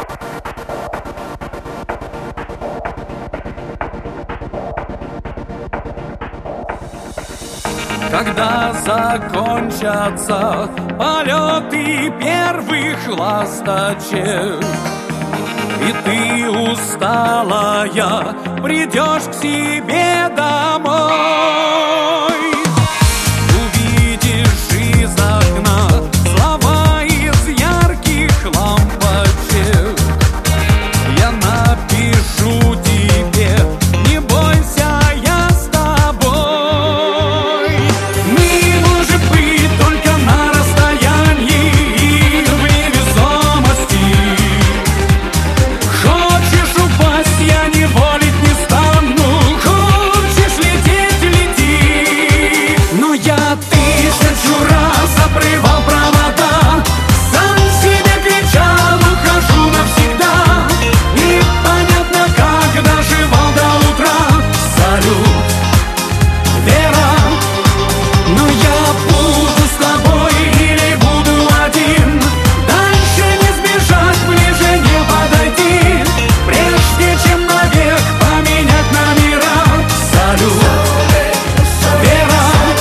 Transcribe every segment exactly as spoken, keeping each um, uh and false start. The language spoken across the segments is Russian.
Когда закончатся полеты первых ласточек, и ты усталая придешь к себе домой, увидишь из окна слова из ярких лампочек. Я напишу тебе: не бойся, я с тобой. Мы, может быть, только на расстоянии и в невесомости. Хочешь упасть, я не волить не стану. Хочешь лететь — лети. Но я тысячу раз обрывал провода, сам себе кричал: ухожу навсегда. Непонятно, как доживал до утра. Салют, Вера. Но я буду с тобой или буду один. Дальше не сбежать, ближе не подойти, прежде чем навек поменять номера. Салют, Вера.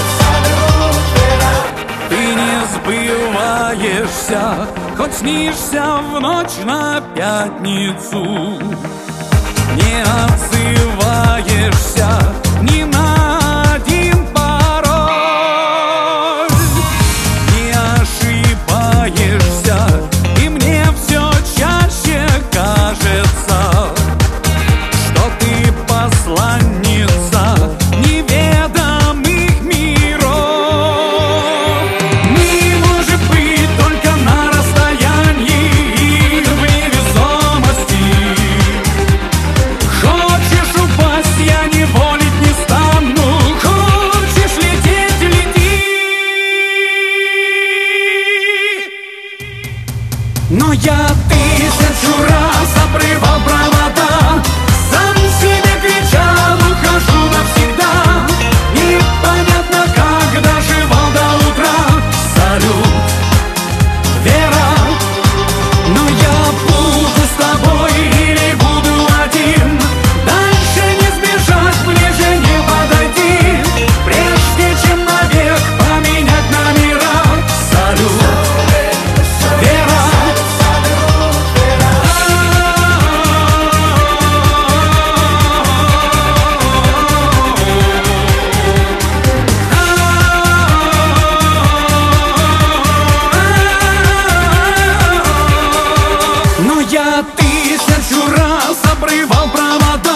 Ты не сбываешься, хоть снишься в ночь на пятницу. Не отзываешься ни на один пароль. Не ошибаешься, и мне все чаще кажется, что ты посланница неведомых миров. Мы, может быть, только на расстоянии и в невесомости. Хочешь упасть, я не волить не стану. Хочешь лететь — лети. Но я тысячу раз обрывал провода, сам себе кричал: ухожу навсегда. Непонятно, как доживал до утра. Салют, Вера. Но я буду с тобой или буду один. Дальше не сбежать, ближе не подойти, прежде чем навек поменять номера. Салют, Вера. Но я тысячу раз обрывал провода,